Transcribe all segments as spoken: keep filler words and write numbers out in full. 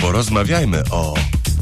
Porozmawiajmy o...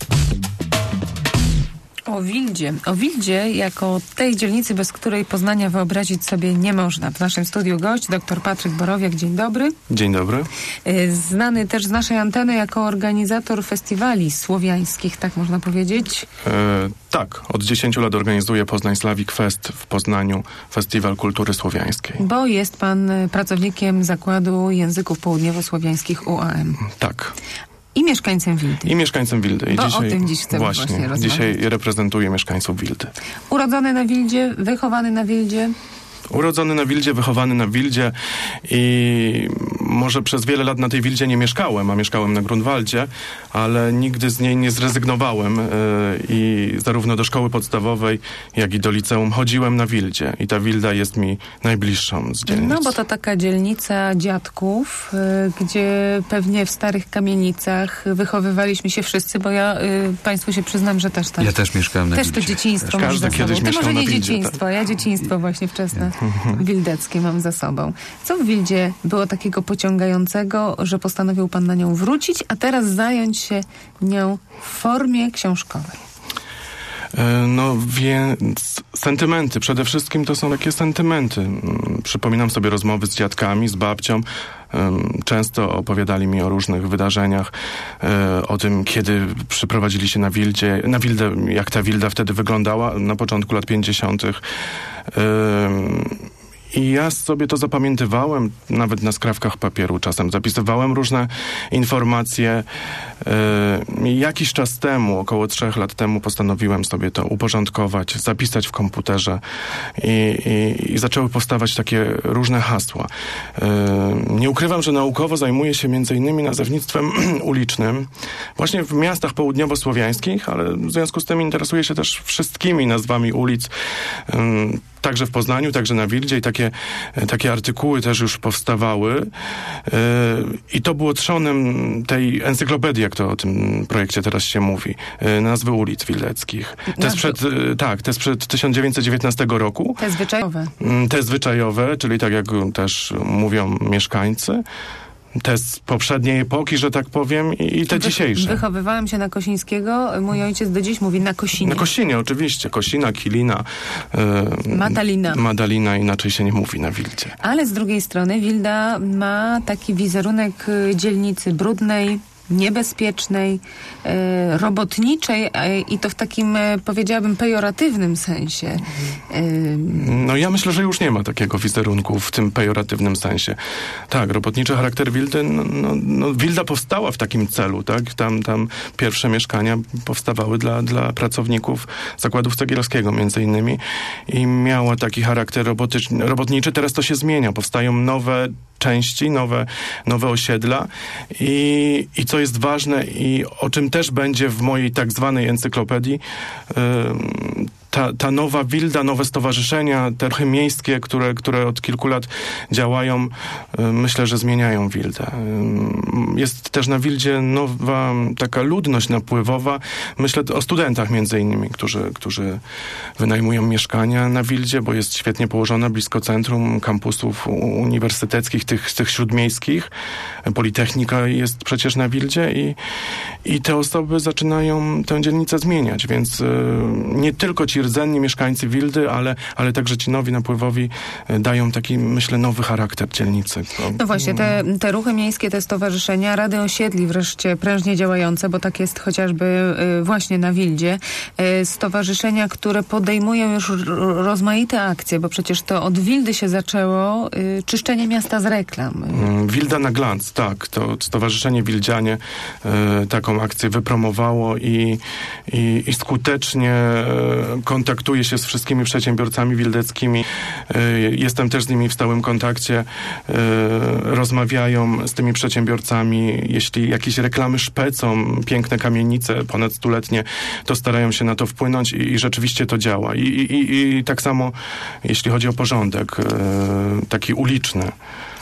O Wildzie. O Wildzie jako tej dzielnicy, bez której Poznania wyobrazić sobie nie można. W naszym studiu gość, dr Patryk Borowiak. Dzień dobry. Dzień dobry. Znany też z naszej anteny jako organizator festiwali słowiańskich, tak można powiedzieć? E, tak. Od dziesięciu lat organizuję Poznań Slavic Fest w Poznaniu, Festiwal Kultury Słowiańskiej. Bo jest pan pracownikiem Zakładu Języków Południowo-Słowiańskich U A M. Tak. I mieszkańcem Wildy. I mieszkańcem Wildy. I Bo dzisiaj, o tym dziś chcemy właśnie, właśnie rozmawiać. Dzisiaj reprezentuję mieszkańców Wildy. Urodzony na Wildzie, wychowany na Wildzie? Urodzony na Wildzie, wychowany na Wildzie i może przez wiele lat na tej Wildzie nie mieszkałem, a mieszkałem na Grunwaldzie, ale nigdy z niej nie zrezygnowałem yy, i zarówno do szkoły podstawowej, jak i do liceum chodziłem na Wildzie i ta Wilda jest mi najbliższą z dzielnic. No bo to taka dzielnica dziadków, yy, gdzie pewnie w starych kamienicach wychowywaliśmy się wszyscy, bo ja yy, państwu się przyznam, że też tak. Ja też mieszkałem na Też Wildzie. to dzieciństwo Każdy mam za kiedyś sobą. Ty mieszkał może nie na Wildzie, dzieciństwo, tak. ja dzieciństwo właśnie wczesne. Wildeckie mam za sobą. Co w Wildzie było takiego pociągającego, że postanowił pan na nią wrócić, a teraz zająć się nią w formie książkowej? No więc sentymenty. Przede wszystkim to są takie sentymenty. Przypominam sobie rozmowy z dziadkami, z babcią. Często opowiadali mi o różnych wydarzeniach, o tym, kiedy przyprowadzili się na Wildzie, na Wildę, jak ta Wilda wtedy wyglądała na początku lat pięćdziesiątych. I ja sobie to zapamiętywałem, nawet na skrawkach papieru czasem. Zapisywałem różne informacje. Yy, jakiś czas temu, około trzech lat temu, postanowiłem sobie to uporządkować, zapisać w komputerze i, i, i zaczęły powstawać takie różne hasła. Yy, nie ukrywam, że naukowo zajmuję się między innymi nazewnictwem ulicznym, właśnie w miastach południowo-słowiańskich, ale w związku z tym interesuję się też wszystkimi nazwami ulic, yy, także w Poznaniu, także na Wildzie i takie, takie artykuły też już powstawały. Yy, I to było trzonem tej encyklopedii, jak to o tym projekcie teraz się mówi. Yy, nazwy ulic wildeckich. To jest przed, yy, tak, to jest przed tysiąc dziewięćset dziewiętnastego roku. Te zwyczajowe. Yy, te zwyczajowe, czyli tak jak też mówią mieszkańcy. Te z poprzedniej epoki, że tak powiem, i te Wy, dzisiejsze. Wychowywałam się na Kosińskiego. Mój ojciec do dziś mówi na Kosinie. Na Kosinie, oczywiście. Kosina, Kilina. Yy, Madalina. Madalina, inaczej się nie mówi na Wildzie. Ale z drugiej strony Wilda ma taki wizerunek dzielnicy brudnej, niebezpiecznej, e, robotniczej e, i to w takim, e, powiedziałabym, pejoratywnym sensie. E, no ja myślę, że już nie ma takiego wizerunku w tym pejoratywnym sensie. Tak, robotniczy charakter Wildy, no, no, no Wilda powstała w takim celu, tak? Tam, tam pierwsze mieszkania powstawały dla, dla pracowników Zakładu Cegielskiego między innymi i miała taki charakter robotyczny, robotniczy. Teraz to się zmienia, powstają nowe części, nowe, nowe osiedla i, i co jest ważne i o czym też będzie w mojej tak zwanej encyklopedii, yy, ta, ta nowa Wilda, nowe stowarzyszenia, te ruchy miejskie, które, które od kilku lat działają, yy, myślę, że zmieniają Wildę. Yy, jest też na Wildzie nowa taka ludność napływowa. Myślę o studentach między innymi, którzy, którzy wynajmują mieszkania na Wildzie, bo jest świetnie położona blisko centrum kampusów uniwersyteckich, tych, tych śródmiejskich. Politechnika jest przecież na Wildzie i, i te osoby zaczynają tę dzielnicę zmieniać, więc y, nie tylko ci rdzenni mieszkańcy Wildy, ale, ale także ci nowi napływowi y, dają taki, myślę, nowy charakter dzielnicy. To, no właśnie, te, te ruchy miejskie, te stowarzyszenia, rady osiedli wreszcie prężnie działające, bo tak jest chociażby y, właśnie na Wildzie. Y, stowarzyszenia, które podejmują już r- rozmaite akcje, bo przecież to od Wildy się zaczęło y, czyszczenie miasta z reklam. Wilda na glans, tak. To Stowarzyszenie Wildzianie y, taką akcję wypromowało i, i, i skutecznie y, kontaktuje się z wszystkimi przedsiębiorcami wildeckimi. Y, jestem też z nimi w stałym kontakcie. Y, rozmawiają z tymi przedsiębiorcami. Jeśli jakieś reklamy szpecą, piękne kamienice, ponad stuletnie, to starają się na to wpłynąć i, i rzeczywiście to działa. I, i, i tak samo jeśli chodzi o porządek, y, taki uliczny.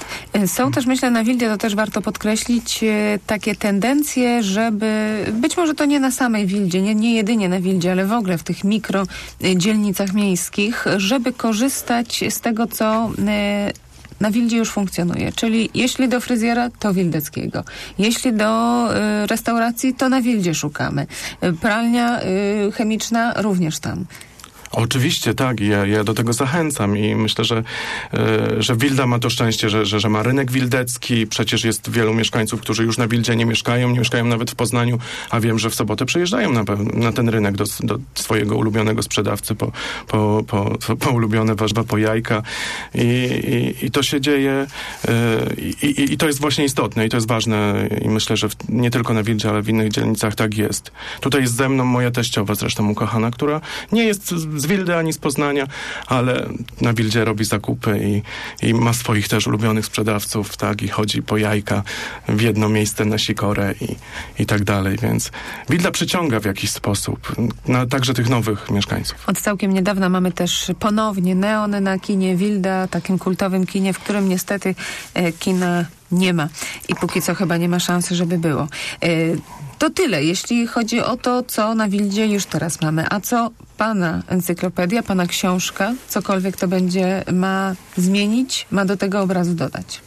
Są też, myślę, na Wildzie, to też warto podkreślić, takie tendencje, żeby, być może to nie na samej Wildzie, nie, nie jedynie na Wildzie, ale w ogóle w tych mikrodzielnicach miejskich, żeby korzystać z tego, co na Wildzie już funkcjonuje. Czyli jeśli do fryzjera, to Wildeckiego. Jeśli do y, restauracji, to na Wildzie szukamy. Y, pralnia y, chemiczna również tam. Oczywiście, tak. Ja, ja do tego zachęcam i myślę, że, y, że Wilda ma to szczęście, że, że, że ma rynek wildecki. Przecież jest wielu mieszkańców, którzy już na Wildzie nie mieszkają, nie mieszkają nawet w Poznaniu, a wiem, że w sobotę przyjeżdżają na, na ten rynek do, do swojego ulubionego sprzedawcy po, po, po, po ulubione warzywa, po jajka. I, i, i to się dzieje y, i, i to jest właśnie istotne i to jest ważne i myślę, że w, nie tylko na Wildzie, ale w innych dzielnicach tak jest. Tutaj jest ze mną moja teściowa, zresztą ukochana, która nie jest z Wildy ani z Poznania, ale na Wildzie robi zakupy i, i ma swoich też ulubionych sprzedawców, tak, i chodzi po jajka w jedno miejsce na Sikorę i, i tak dalej, więc Wilda przyciąga w jakiś sposób, na, także tych nowych mieszkańców. Od całkiem niedawna mamy też ponownie neon na kinie Wilda, takim kultowym kinie, w którym niestety e, kina nie ma i póki co chyba nie ma szansy, żeby było. E, to tyle, jeśli chodzi o to, co na Wildzie już teraz mamy. A co pana encyklopedia, pana książka, cokolwiek to będzie, ma zmienić, ma do tego obrazu dodać?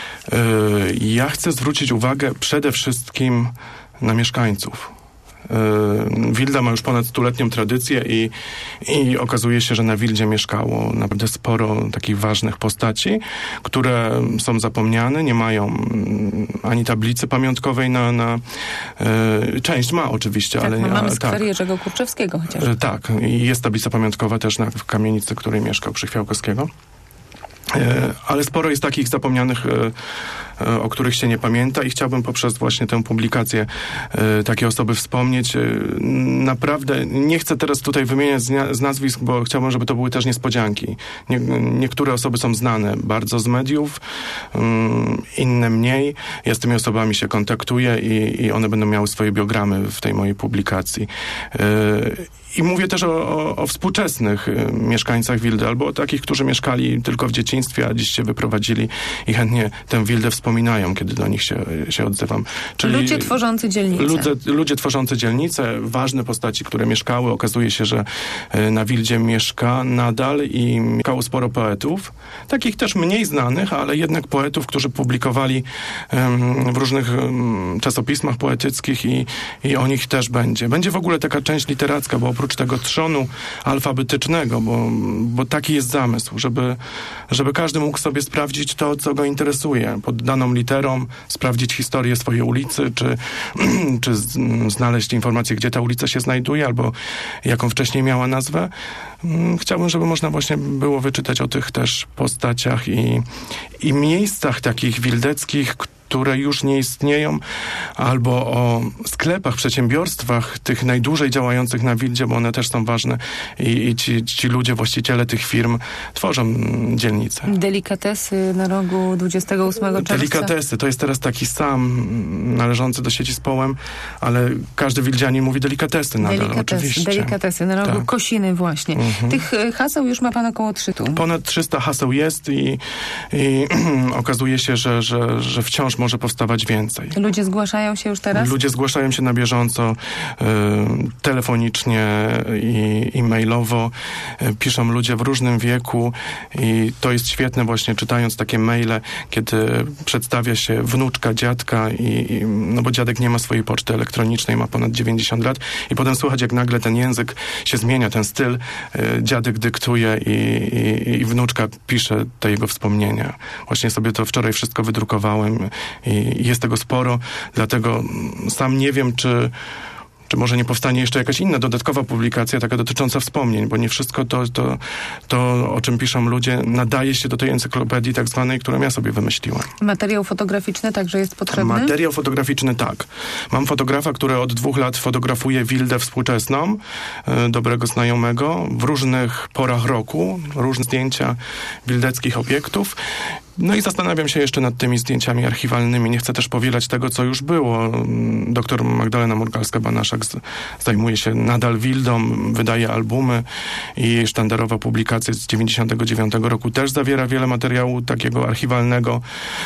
Yy, ja chcę zwrócić uwagę przede wszystkim na mieszkańców. Wilda ma już ponad stuletnią tradycję i, i okazuje się, że na Wildzie mieszkało naprawdę sporo takich ważnych postaci, które są zapomniane, nie mają ani tablicy pamiątkowej na... na e, część ma oczywiście, tak, ale... No, mamy ale, skwer tak. Jerzego Kurczewskiego chociażby. E, tak, i jest tablica pamiątkowa też na, w kamienicy, w której mieszkał przy Chwiałkowskiego. E, ale sporo jest takich zapomnianych, e, o których się nie pamięta i chciałbym poprzez właśnie tę publikację e, takie osoby wspomnieć. E, naprawdę nie chcę teraz tutaj wymieniać z, z nazwisk, bo chciałbym, żeby to były też niespodzianki. Nie, niektóre osoby są znane bardzo z mediów, um, inne mniej. Ja z tymi osobami się kontaktuję i, i one będą miały swoje biogramy w tej mojej publikacji. E, I mówię też o, o, o współczesnych y, mieszkańcach Wildy, albo o takich, którzy mieszkali tylko w dzieciństwie, a dziś się wyprowadzili i chętnie tę Wildę wspominają, kiedy do nich się, się odzywam. Czyli ludzie tworzący dzielnicę. Ludzie, ludzie tworzący dzielnicę, ważne postaci, które mieszkały. Okazuje się, że y, na Wildzie mieszka nadal i mieszkało sporo poetów. Takich też mniej znanych, ale jednak poetów, którzy publikowali y, w różnych y, czasopismach poetyckich i, i o nich też będzie. Będzie w ogóle taka część literacka, bo oprócz tego trzonu alfabetycznego, bo, bo taki jest zamysł, żeby, żeby każdy mógł sobie sprawdzić to, co go interesuje, pod daną literą, sprawdzić historię swojej ulicy, czy, czy z, znaleźć informację, gdzie ta ulica się znajduje, albo jaką wcześniej miała nazwę. Chciałbym, żeby można właśnie było wyczytać o tych też postaciach i, i miejscach takich wildeckich, które już nie istnieją, albo o sklepach, przedsiębiorstwach, tych najdłużej działających na Wildzie, bo one też są ważne i, i ci, ci ludzie, właściciele tych firm tworzą dzielnicę. Delikatesy na rogu dwudziestego ósmego czerwca. Delikatesy, to jest teraz taki sam należący do sieci z Połem, ale każdy wildzianin mówi delikatesy nadal, Delikatesy, oczywiście. Delikatesy na rogu tak. Kosiny właśnie. Mhm. Tych haseł już ma pan około trzystu. Ponad trzysta haseł jest i, i okazuje się, że, że, że wciąż może powstawać więcej. Ludzie zgłaszają się już teraz? Ludzie zgłaszają się na bieżąco, y, telefonicznie i, i mailowo. Y, piszą ludzie w różnym wieku i to jest świetne właśnie czytając takie maile, kiedy przedstawia się wnuczka, dziadka i, i no bo dziadek nie ma swojej poczty elektronicznej, ma ponad dziewięćdziesiąt lat i potem słychać, jak nagle ten język się zmienia, ten styl. Y, dziadek dyktuje i, i, i wnuczka pisze te jego wspomnienia. Właśnie sobie to wczoraj wszystko wydrukowałem i jest tego sporo, dlatego sam nie wiem, czy czy może nie powstanie jeszcze jakaś inna dodatkowa publikacja, taka dotycząca wspomnień, bo nie wszystko to, to, to o czym piszą ludzie, nadaje się do tej encyklopedii tak zwanej, którą ja sobie wymyśliłem. Materiał fotograficzny także jest potrzebny? Materiał fotograficzny tak. Mam fotografa, który od dwóch lat fotografuje Wildę współczesną, y, dobrego znajomego, w różnych porach roku, różne zdjęcia wildeckich obiektów. No i zastanawiam się jeszcze nad tymi zdjęciami archiwalnymi. Nie chcę też powielać tego, co już było. Doktor Magdalena Murgalska-Banaszak z, zajmuje się nadal Wildą, wydaje albumy i sztandarowa publikacja z dziewięćdziesiątego dziewiątego roku też zawiera wiele materiału takiego archiwalnego,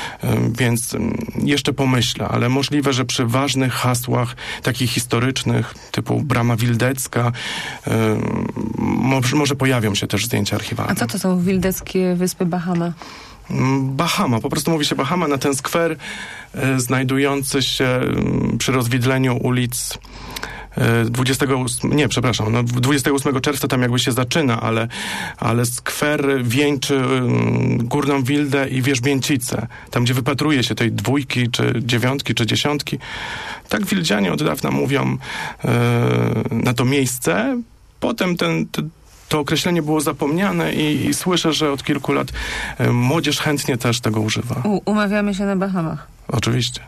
więc jeszcze pomyślę, ale możliwe, że przy ważnych hasłach takich historycznych, typu Brama Wildecka, może, może pojawią się też zdjęcia archiwalne. A co to są wildeckie wyspy Bahama? Bahama, po prostu mówi się Bahama na ten skwer e, znajdujący się m, przy rozwidleniu ulic dwudziestego ósmego, nie, przepraszam, no dwudziestego ósmego czerwca tam jakby się zaczyna, ale, ale skwer wieńczy um, Górną Wildę i Wierzbięcicę. Tam, gdzie wypatruje się tej dwójki, czy dziewiątki, czy dziesiątki. Tak wildzianie od dawna mówią e, na to miejsce. Potem ten, ten to określenie było zapomniane i, i słyszę, że od kilku lat e, młodzież chętnie też tego używa. U, umawiamy się na Bahamach. Oczywiście.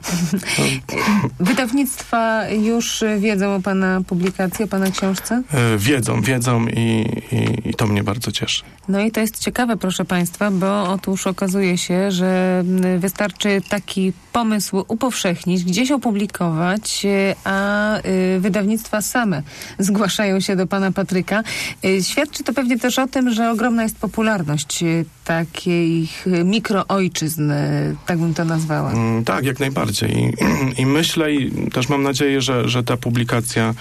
Wydawnictwa już wiedzą o pana publikacji, o pana książce? E, wiedzą, wiedzą i, i, i to mnie bardzo cieszy. No i to jest ciekawe, proszę państwa, bo otóż okazuje się, że wystarczy taki pomysł upowszechnić, gdzieś opublikować, a wydawnictwa same zgłaszają się do pana Patryka. Świadczy to pewnie też o tym, że ogromna jest popularność takich mikroojczyzn, tak bym to nazwała. Mm, tak, jak najbardziej. I, i myślę i też mam nadzieję, że, że ta publikacja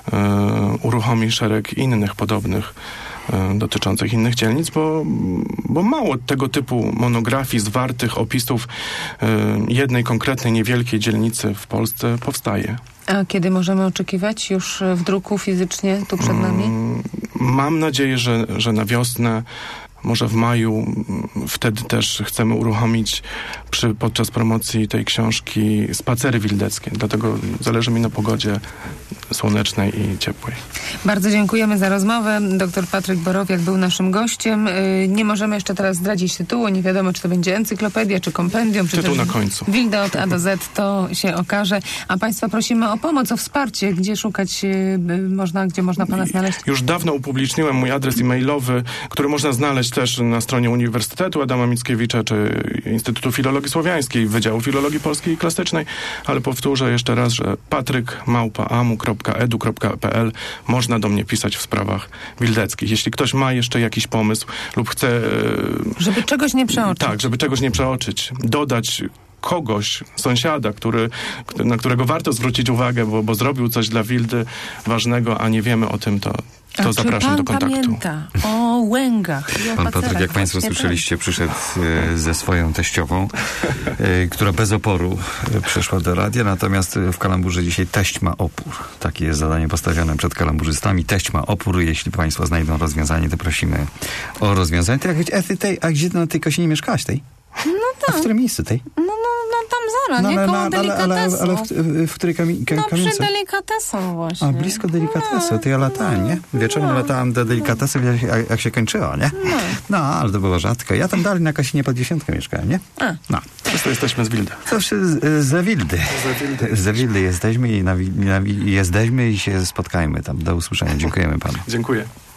e, uruchomi szereg innych podobnych e, dotyczących innych dzielnic, bo, bo mało tego typu monografii, zwartych opisów e, jednej konkretnej, niewielkiej dzielnicy w Polsce powstaje. A kiedy możemy oczekiwać? Już w druku fizycznie tu przed nami? Mm, mam nadzieję, że, że na wiosnę, może w maju, wtedy też chcemy uruchomić przy, podczas promocji tej książki spacery wildeckie. Dlatego zależy mi na pogodzie słonecznej i ciepłej. Bardzo dziękujemy za rozmowę. Doktor Patryk Borowiak był naszym gościem. Nie możemy jeszcze teraz zdradzić tytułu. Nie wiadomo, czy to będzie encyklopedia, czy kompendium, czy Tytuł też na końcu. Wilda od A do Z. To się okaże. A państwa prosimy o pomoc, o wsparcie. Gdzie szukać można, gdzie można pana znaleźć? Już dawno upubliczniłem mój adres e-mailowy, który można znaleźć też na stronie Uniwersytetu Adama Mickiewicza, czy Instytutu Filologii Słowiańskiej, Wydziału Filologii Polskiej i Klasycznej, ale powtórzę jeszcze raz, że patryk małpa amu kropka edu kropka pe el. Można do mnie pisać w sprawach wildeckich. Jeśli ktoś ma jeszcze jakiś pomysł lub chce... Żeby czegoś nie przeoczyć. Tak, żeby czegoś nie przeoczyć. Dodać kogoś, sąsiada, który, na którego warto zwrócić uwagę, bo, bo zrobił coś dla Wildy ważnego, a nie wiemy o tym, to to a zapraszam do kontaktu. Pamięta o łęgach i o Pan pacerach. Patryk, jak państwo Właśnie słyszeliście, przyszedł e, ze swoją teściową, e, która bez oporu e, przyszła do radia, natomiast w Kalamburze dzisiaj teść ma opór. Takie jest zadanie postawione przed kalamburzystami. Teść ma opór. Jeśli państwo znajdą rozwiązanie, to prosimy o rozwiązanie. To jak być, a, ty tej, a gdzie na tej Kosinie mieszkałaś tej? No tak. A w którym miejscu tej? No, no, no tam zaraz, No, nie? ale, Koło ale, ale, ale, delikatesu. ale w, w której kami, ka, No przy kamienicy? delikatesu właśnie. A, blisko delikatesu. To ja latałem, nie? Wieczorem No. latałem do delikatesu, jak, jak się kończyło, nie? No. No, ale to było rzadko. Ja tam dalej na Kasinie pod dziesiątkę mieszkałem, nie? A. No. Wszyscy jesteśmy z Wildy. To z, za Wildy. Za Wildy jesteśmy i na, na, jesteśmy i się spotkajmy tam. Do usłyszenia. Dziękujemy panu. Dziękuję.